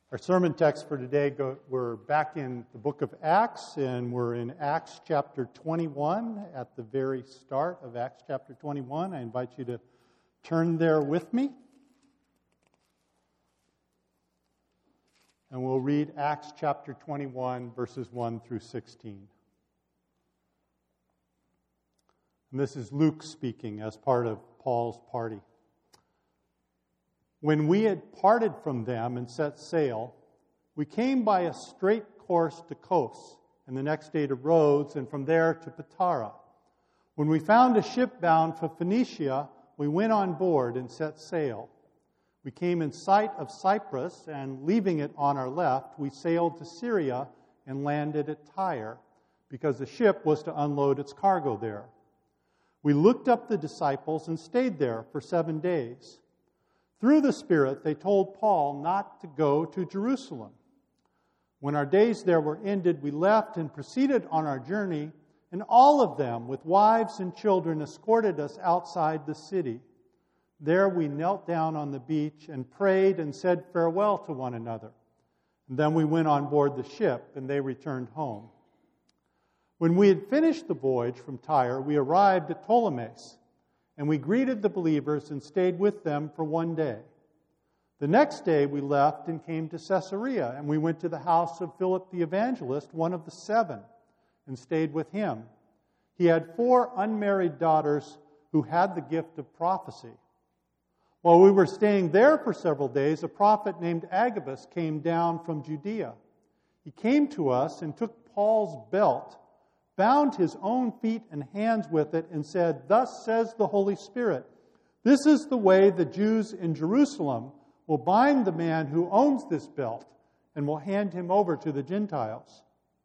Our sermon text for today, we're back in the book of Acts, and we're in Acts chapter 21, at the very start of Acts chapter 21. I invite you to turn there with me. And we'll read Acts chapter 21, verses 1 through 16. And this is Luke speaking as part of Paul's party. When we had parted from them and set sail, we came by a straight course to Kos, and the next day to Rhodes, and from there to Patara. When we found a ship bound for Phoenicia, we went on board and set sail. We came in sight of Cyprus, and leaving it on our left, we sailed to Syria and landed at Tyre, because the ship was to unload its cargo there. We looked up the disciples and stayed there for 7 days. Through the Spirit, they told Paul not to go to Jerusalem. When our days there were ended, we left and proceeded on our journey, and all of them, with wives and children, escorted us outside the city. There we knelt down on the beach and prayed and said farewell to one another. And then we went on board the ship, and they returned home. When we had finished the voyage from Tyre, we arrived at Ptolemais, and we greeted the believers and stayed with them for 1 day. The next day we left and came to Caesarea, and we went to the house of Philip the evangelist, one of the 7, and stayed with him. He had 4 unmarried daughters who had the gift of prophecy. While we were staying there for several days, a prophet named Agabus came down from Judea. He came to us and took Paul's belt, bound his own feet and hands with it, and said, "Thus says the Holy Spirit, this is the way the Jews in Jerusalem will bind the man who owns this belt and will hand him over to the Gentiles."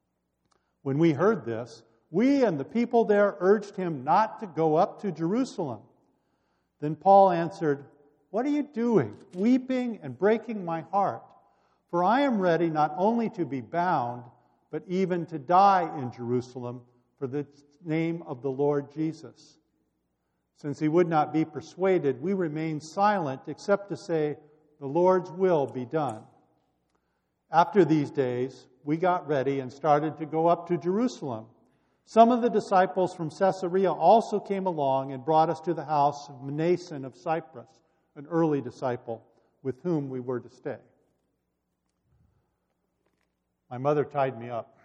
When we heard this, we and the people there urged him not to go up to Jerusalem. Then Paul answered, "What are you doing, weeping and breaking my heart? For I am ready not only to be bound, but even to die in Jerusalem for the name of the Lord Jesus." Since he would not be persuaded, we remained silent except to say, "The Lord's will be done." After these days, we got ready and started to go up to Jerusalem. Some of the disciples from Caesarea also came along and brought us to the house of Mnason of Cyprus, an early disciple with whom we were to stay. My mother tied me up.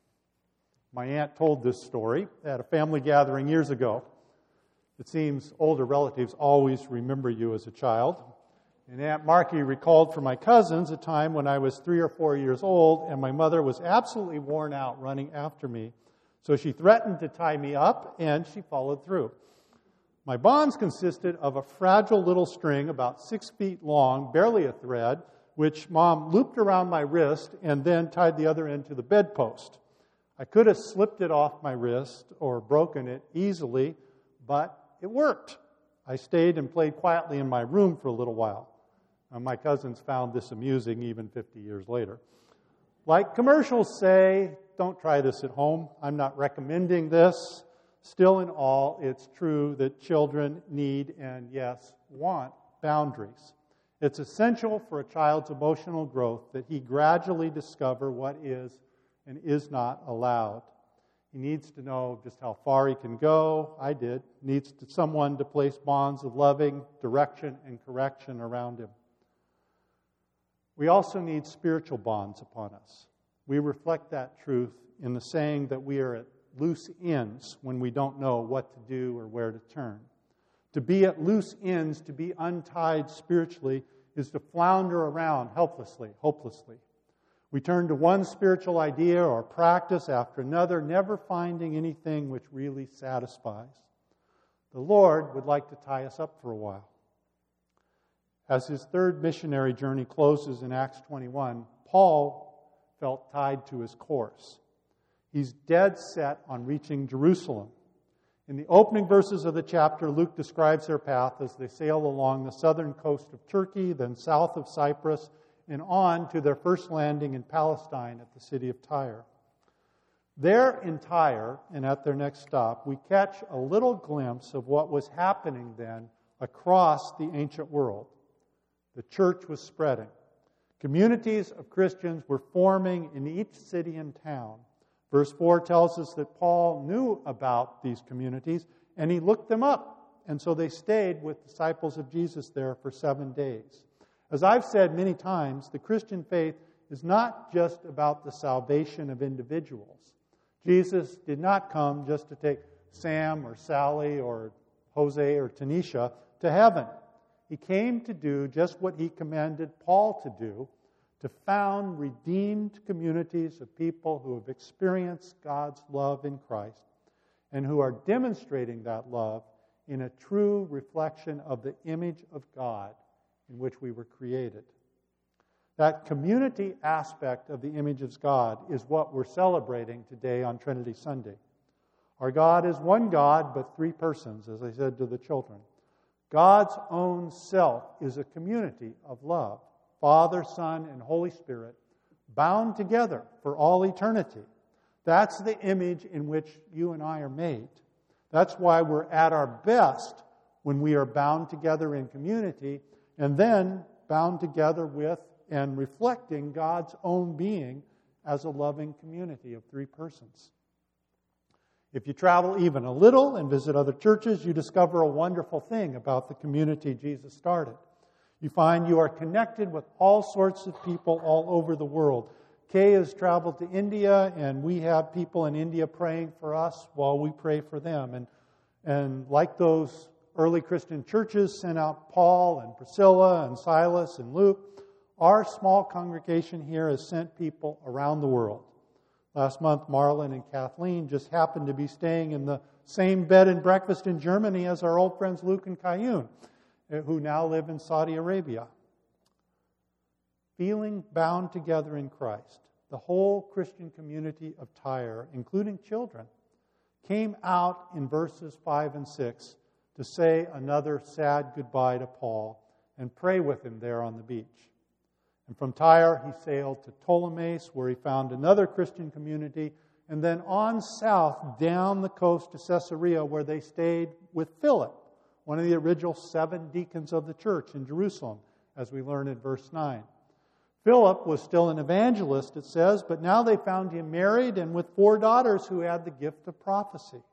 My aunt told this story at a family gathering years ago. It seems older relatives always remember you as a child. And Aunt Marky recalled for my cousins a time when I was 3 or 4 years old and my mother was absolutely worn out running after me. So she threatened to tie me up, and she followed through. My bonds consisted of a fragile little string about 6 feet long, barely a thread, which Mom looped around my wrist and then tied the other end to the bedpost. I could have slipped it off my wrist or broken it easily, but it worked. I stayed and played quietly in my room for a little while. My cousins found this amusing even 50 years later. Like commercials say, don't try this at home. I'm not recommending this. Still in all, it's true that children need and, yes, want boundaries. It's essential for a child's emotional growth that he gradually discover what is and is not allowed. He needs to know just how far he can go. I did. Needs someone to place bonds of loving direction and correction around him. We also need spiritual bonds upon us. We reflect that truth in the saying that we are at loose ends when we don't know what to do or where to turn. To be at loose ends, to be untied spiritually, is to flounder around helplessly, hopelessly. We turn to one spiritual idea or practice after another, never finding anything which really satisfies. The Lord would like to tie us up for a while. As his 3rd missionary journey closes in Acts 21, Paul felt tied to his course. He's dead set on reaching Jerusalem. In the opening verses of the chapter, Luke describes their path as they sail along the southern coast of Turkey, then south of Cyprus, and on to their first landing in Palestine at the city of Tyre. There in Tyre, and at their next stop, we catch a little glimpse of what was happening then across the ancient world. The church was spreading. Communities of Christians were forming in each city and town. Verse 4 tells us that Paul knew about these communities, and he looked them up. And so they stayed with disciples of Jesus there for 7 days. As I've said many times, the Christian faith is not just about the salvation of individuals. Jesus did not come just to take Sam or Sally or Jose or Tanisha to heaven. He came to do just what he commanded Paul to do, to found redeemed communities of people who have experienced God's love in Christ and who are demonstrating that love in a true reflection of the image of God in which we were created. That community aspect of the image of God is what we're celebrating today on Trinity Sunday. Our God is one God, but three persons, as I said to the children. God's own self is a community of love, Father, Son, and Holy Spirit, bound together for all eternity. That's the image in which you and I are made. That's why we're at our best when we are bound together in community and then bound together with and reflecting God's own being as a loving community of three persons. If you travel even a little and visit other churches, you discover a wonderful thing about the community Jesus started. You find you are connected with all sorts of people all over the world. Kay has traveled to India, and we have people in India praying for us while we pray for them. And like those early Christian churches sent out Paul and Priscilla and Silas and Luke, our small congregation here has sent people around the world. Last month, Marlon and Kathleen just happened to be staying in the same bed and breakfast in Germany as our old friends Luke and Kayun, who now live in Saudi Arabia. Feeling bound together in Christ, the whole Christian community of Tyre, including children, came out in verses 5 and 6 to say another sad goodbye to Paul and pray with him there on the beach. And from Tyre, he sailed to Ptolemais, where he found another Christian community, and then on south down the coast to Caesarea, where they stayed with Philip, one of the original 7 deacons of the church in Jerusalem, as we learn in verse 9. Philip was still an evangelist, it says, but now they found him married and with 4 daughters who had the gift of prophecy.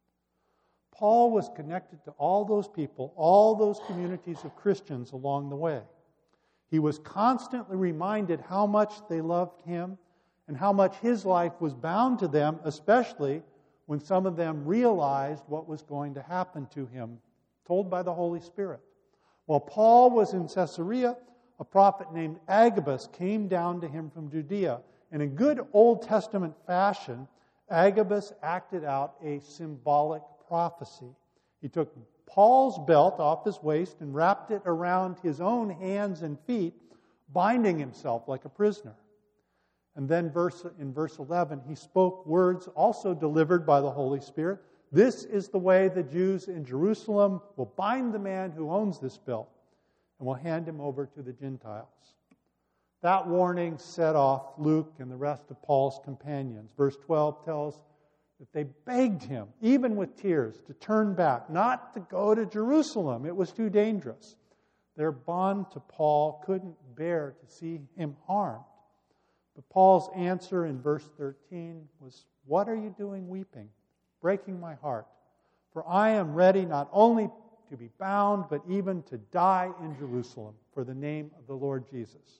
Paul was connected to all those people, all those communities of Christians along the way. He was constantly reminded how much they loved him and how much his life was bound to them, especially when some of them realized what was going to happen to him, told by the Holy Spirit. While Paul was in Caesarea, a prophet named Agabus came down to him from Judea. And in good Old Testament fashion, Agabus acted out a symbolic prophecy. He took Paul's belt off his waist and wrapped it around his own hands and feet, binding himself like a prisoner. And then in verse 11, he spoke words also delivered by the Holy Spirit. This is the way the Jews in Jerusalem will bind the man who owns this belt and will hand him over to the Gentiles. That warning set off Luke and the rest of Paul's companions. Verse 12 tells that they begged him, even with tears, to turn back, not to go to Jerusalem. It was too dangerous. Their bond to Paul couldn't bear to see him harmed. But Paul's answer in verse 13 was, "What are you doing weeping, breaking my heart? For I am ready not only to be bound, but even to die in Jerusalem for the name of the Lord Jesus."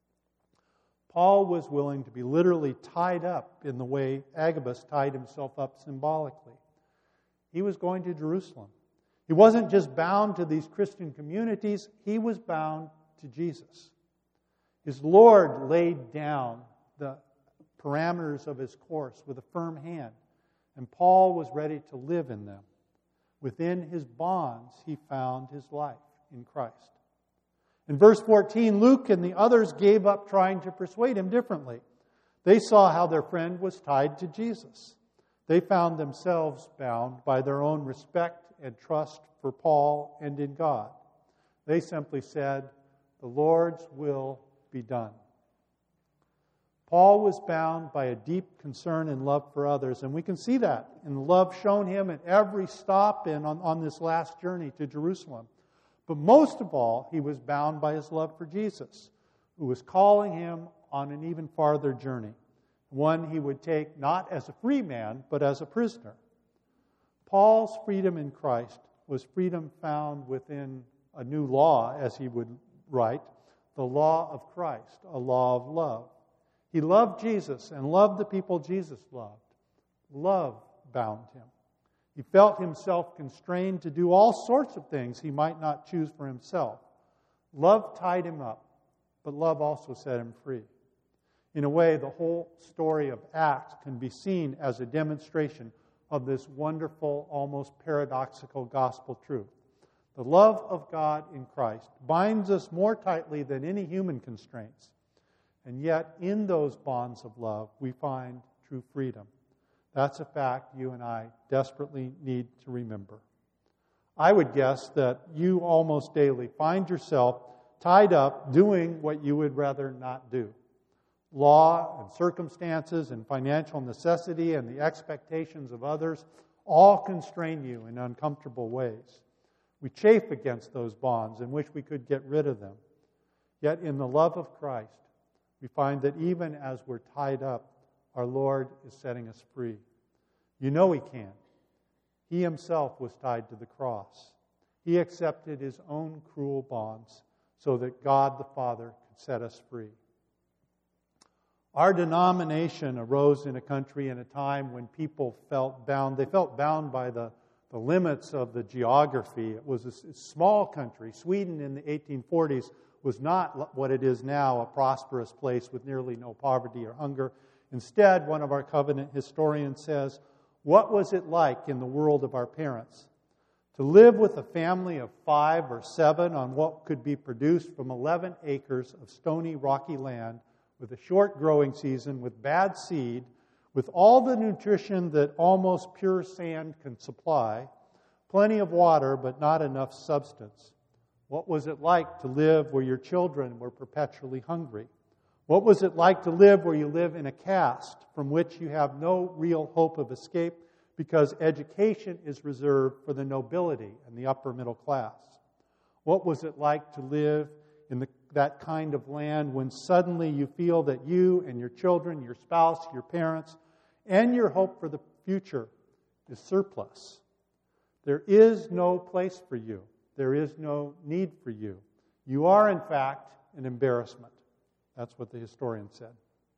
Paul was willing to be literally tied up in the way Agabus tied himself up symbolically. He was going to Jerusalem. He wasn't just bound to these Christian communities, he was bound to Jesus. His Lord laid down the parameters of his course with a firm hand, and Paul was ready to live in them. Within his bonds, he found his life in Christ. In verse 14, Luke and the others gave up trying to persuade him differently. They saw how their friend was tied to Jesus. They found themselves bound by their own respect and trust for Paul and in God. They simply said, "The Lord's will be done." Paul was bound by a deep concern and love for others, and we can see that in the love shown him at every stop and on this last journey to Jerusalem. But most of all, he was bound by his love for Jesus, who was calling him on an even farther journey, one he would take not as a free man, but as a prisoner. Paul's freedom in Christ was freedom found within a new law, as he would write, the law of Christ, a law of love. He loved Jesus and loved the people Jesus loved. Love bound him. He felt himself constrained to do all sorts of things he might not choose for himself. Love tied him up, but love also set him free. In a way, the whole story of Acts can be seen as a demonstration of this wonderful, almost paradoxical gospel truth. The love of God in Christ binds us more tightly than any human constraints. And yet, in those bonds of love, we find true freedom. That's a fact you and I desperately need to remember. I would guess that you almost daily find yourself tied up doing what you would rather not do. Law and circumstances and financial necessity and the expectations of others all constrain you in uncomfortable ways. We chafe against those bonds and wish we could get rid of them. Yet in the love of Christ, we find that even as we're tied up, our Lord is setting us free. You know He can. He Himself was tied to the cross. He accepted His own cruel bonds so that God the Father could set us free. Our denomination arose in a country in a time when people felt bound. They felt bound by the limits of the geography. It was a small country. Sweden in the 1840s was not what it is now, a prosperous place with nearly no poverty or hunger. Instead, one of our covenant historians says, "What was it like in the world of our parents? To live with a family of 5 or 7 on what could be produced from 11 acres of stony, rocky land with a short growing season, with bad seed, with all the nutrition that almost pure sand can supply, plenty of water but not enough substance. What was it like to live where your children were perpetually hungry? What was it like to live where you live in a caste from which you have no real hope of escape because education is reserved for the nobility and the upper middle class? What was it like to live in that kind of land when suddenly you feel that you and your children, your spouse, your parents, and your hope for the future is surplus? There is no place for you. There is no need for you. You are, in fact, an embarrassment. That's what the historian said.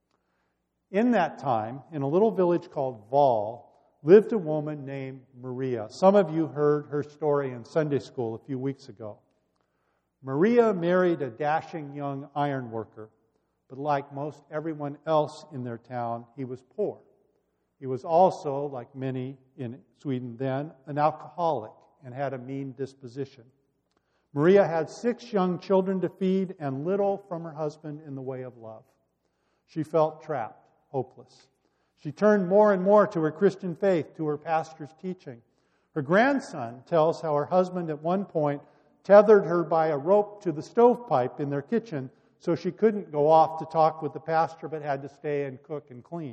In that time, in a little village called Val, lived a woman named Maria. Some of you heard her story in Sunday school a few weeks ago. Maria married a dashing young iron worker, but like most everyone else in their town, he was poor. He was also, like many in Sweden then, an alcoholic and had a mean disposition. Maria had 6 young children to feed and little from her husband in the way of love. She felt trapped, hopeless. She turned more and more to her Christian faith, to her pastor's teaching. Her grandson tells how her husband at one point tethered her by a rope to the stovepipe in their kitchen so she couldn't go off to talk with the pastor but had to stay and cook and clean.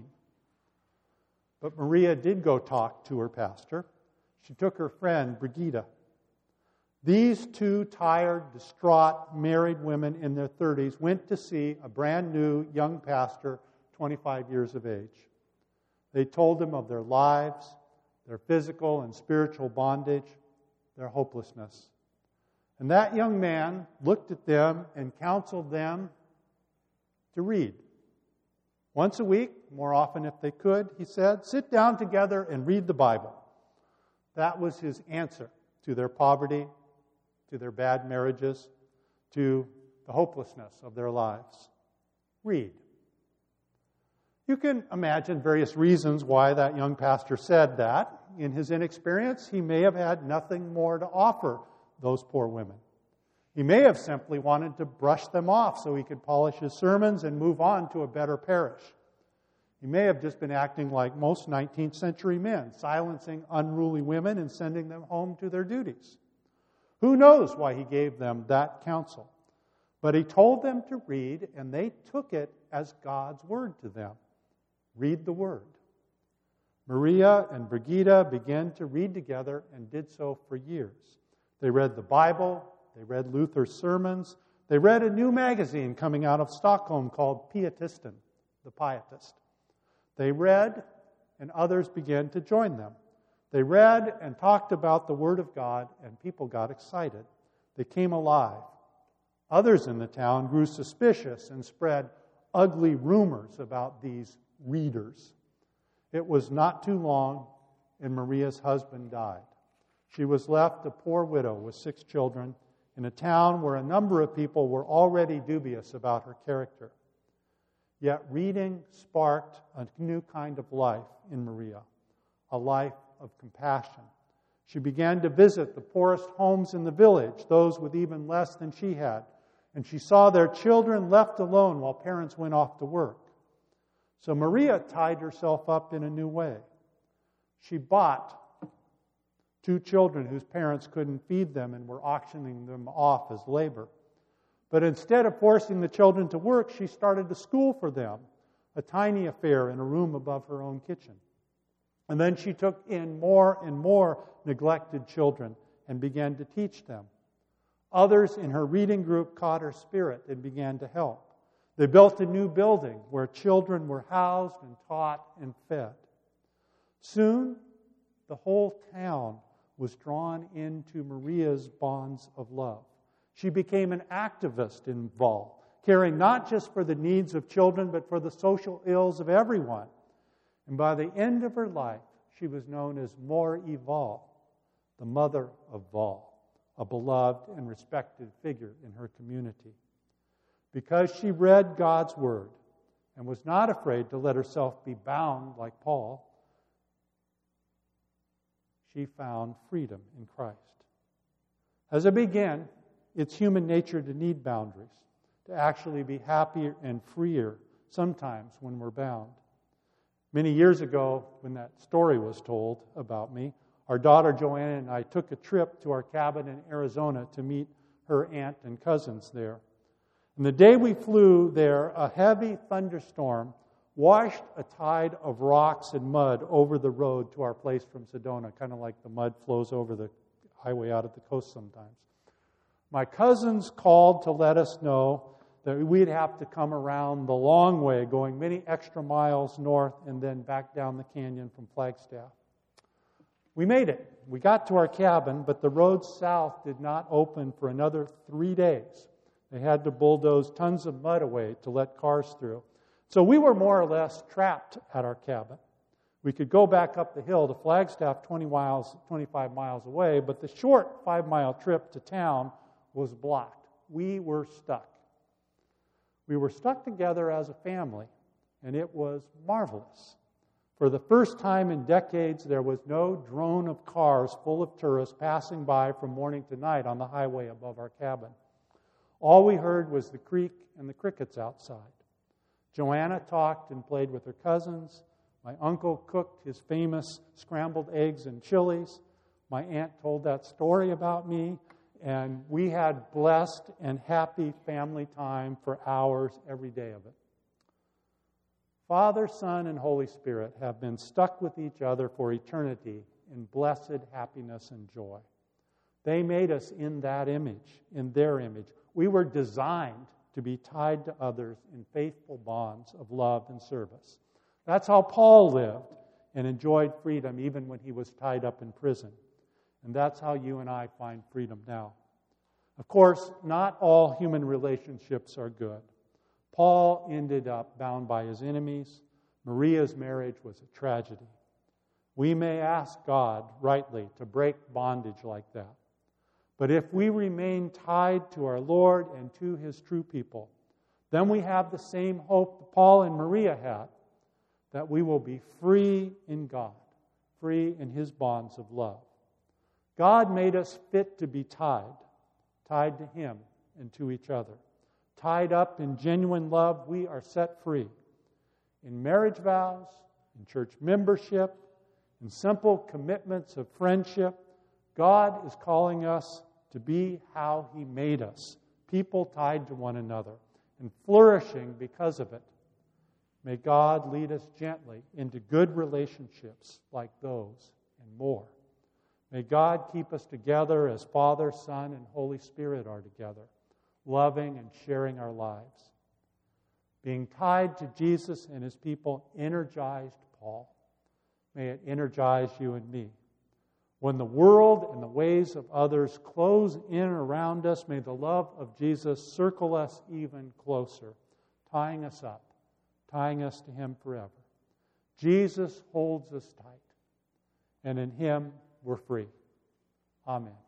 But Maria did go talk to her pastor. She took her friend, Brigida. These 2 tired, distraught, married women in their 30s went to see a brand new young pastor, 25 years of age. They told him of their lives, their physical and spiritual bondage, their hopelessness. And that young man looked at them and counseled them to read. Once a week, more often if they could, he said, sit down together and read the Bible. That was his answer to their poverty, to their bad marriages, to the hopelessness of their lives. Read. You can imagine various reasons why that young pastor said that. In his inexperience, he may have had nothing more to offer those poor women. He may have simply wanted to brush them off so he could polish his sermons and move on to a better parish. He may have just been acting like most 19th century men, silencing unruly women and sending them home to their duties. Who knows why he gave them that counsel? But he told them to read, and they took it as God's word to them. Read the word. Maria and Brigida began to read together and did so for years. They read the Bible, they read Luther's sermons, They read a new magazine coming out of Stockholm called Pietisten, the Pietist. They read, and others began to join them. They read and talked about the Word of God, and people got excited. They came alive. Others in the town grew suspicious and spread ugly rumors about these readers. It was not too long, and Maria's husband died. She was left a poor widow with 6 children in a town where a number of people were already dubious about her character. Yet reading sparked a new kind of life in Maria, a life of compassion. She began to visit the poorest homes in the village, those with even less than she had, and she saw their children left alone while parents went off to work. So Maria tied herself up in a new way. She bought 2 children whose parents couldn't feed them and were auctioning them off as labor. But instead of forcing the children to work, she started a school for them, a tiny affair in a room above her own kitchen. And then she took in more and more neglected children and began to teach them. Others in her reading group caught her spirit and began to help. They built a new building where children were housed and taught and fed. Soon, the whole town was drawn into Maria's bonds of love. She became an activist involved, caring not just for the needs of children, but for the social ills of everyone. And by the end of her life, she was known as Mor Ival, the mother of Val, a beloved and respected figure in her community. Because she read God's Word and was not afraid to let herself be bound like Paul, she found freedom in Christ. As I began, it's human nature to need boundaries, to actually be happier and freer sometimes when we're bound. Many years ago, when that story was told about me, our daughter Joanna and I took a trip to our cabin in Arizona to meet her aunt and cousins there. And the day we flew there, a heavy thunderstorm washed a tide of rocks and mud over the road to our place from Sedona, kind of like the mud flows over the highway out at the coast sometimes. My cousins called to let us know that we'd have to come around the long way, going many extra miles north and then back down the canyon from Flagstaff. We made it. We got to our cabin, but the road south did not open for another 3 days. They had to bulldoze tons of mud away to let cars through. So we were more or less trapped at our cabin. We could go back up the hill to Flagstaff 25 miles away, but the short 5-mile trip to town was blocked. We were stuck. We were stuck together as a family, and it was marvelous. For the first time in decades, there was no drone of cars full of tourists passing by from morning to night on the highway above our cabin. All we heard was the creek and the crickets outside. Joanna talked and played with her cousins. My uncle cooked his famous scrambled eggs and chilies. My aunt told that story about me. And we had blessed and happy family time for hours every day of it. Father, Son, and Holy Spirit have been stuck with each other for eternity in blessed happiness and joy. They made us in that image, in their image. We were designed to be tied to others in faithful bonds of love and service. That's how Paul lived and enjoyed freedom even when he was tied up in prison. And that's how you and I find freedom now. Of course, not all human relationships are good. Paul ended up bound by his enemies. Maria's marriage was a tragedy. We may ask God, rightly, to break bondage like that. But if we remain tied to our Lord and to His true people, then we have the same hope that Paul and Maria had, that we will be free in God, free in His bonds of love. God made us fit to be tied to Him and to each other. Tied up in genuine love, we are set free. In marriage vows, in church membership, in simple commitments of friendship, God is calling us to be how He made us, people tied to one another and flourishing because of it. May God lead us gently into good relationships like those and more. May God keep us together as Father, Son, and Holy Spirit are together. loving and sharing our lives. Being tied to Jesus and his people energized Paul. May it energize you and me. When the world and the ways of others close in around us, may the love of Jesus circle us even closer, tying us up, tying us to him forever. Jesus holds us tight, and in him we're free. Amen.